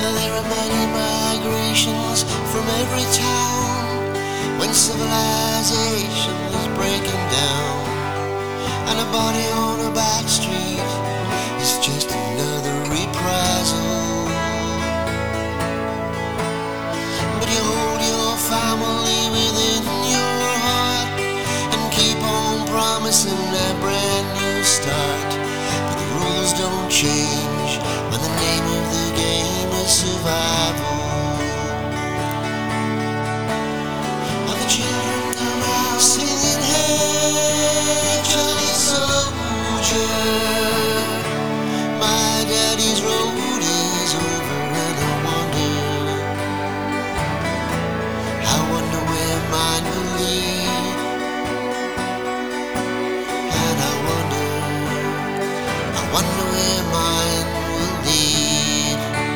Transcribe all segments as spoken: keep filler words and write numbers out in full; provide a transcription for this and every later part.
There are many migrations from every town when civilization is breaking down, and a body on a back street is just another reprisal. But you hold your family within your heart and keep on promising a brand new start. But the rules don't change when the name of the game is survival. And the children come out singing, "Hey, Johnny Soldier, my daddy's road is over." And I wonder, I wonder where mine will lead. And I wonder, I wonder where mine will lead.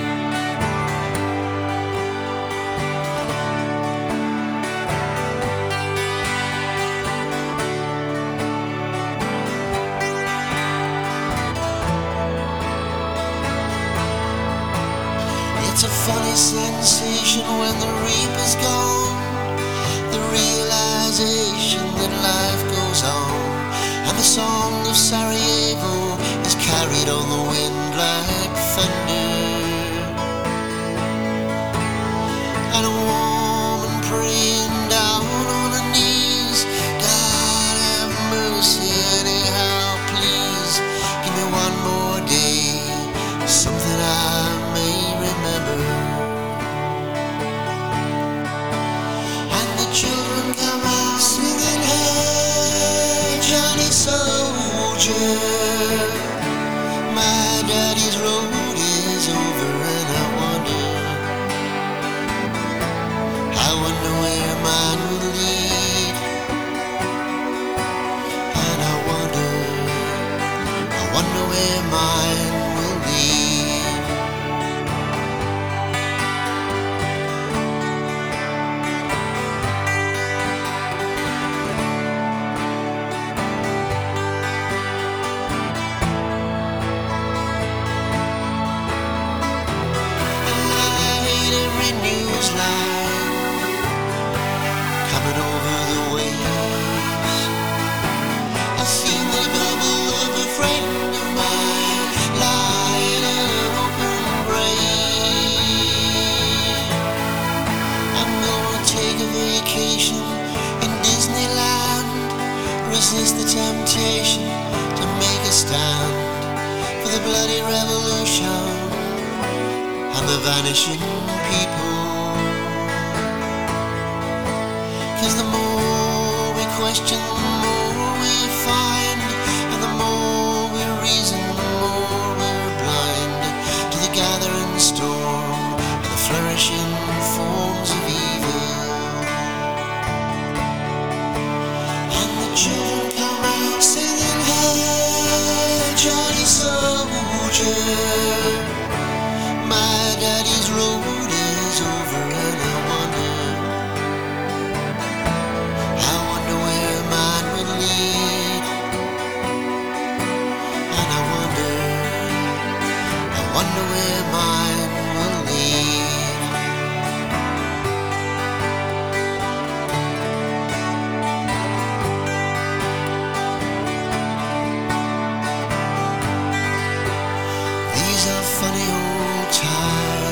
It's a funny sensation when the reaper's gone, the realization that life goes on, and the song of Sarajevo is carried on the wind like thunder. And a woman praying down on her knees, "God have mercy anyhow, please. Give me one more day, something I may remember." And the children come out singing, "Hey, Johnny Soldier, my daddy's road is over." And I wonder, I wonder where mine will lead. And I wonder, I wonder where mine will lead. I hate every news line coming over the waves. I've seen the double of a friend of mine lying in an open grave. I'm gonna take a vacation in Disneyland, resist the temptation to make a stand for the bloody revolution and the vanishing people. 'Cause the more we question, the more we find, and the more we reason, the more we're blind to the gathering storm and the flourishing forms of evil. And the children come out singing, "Hey, Johnny Soldier, my daddy's road is over." And I wonder, I wonder where mine will lead. And I wonder, I wonder where mine will lead. These are funny old times.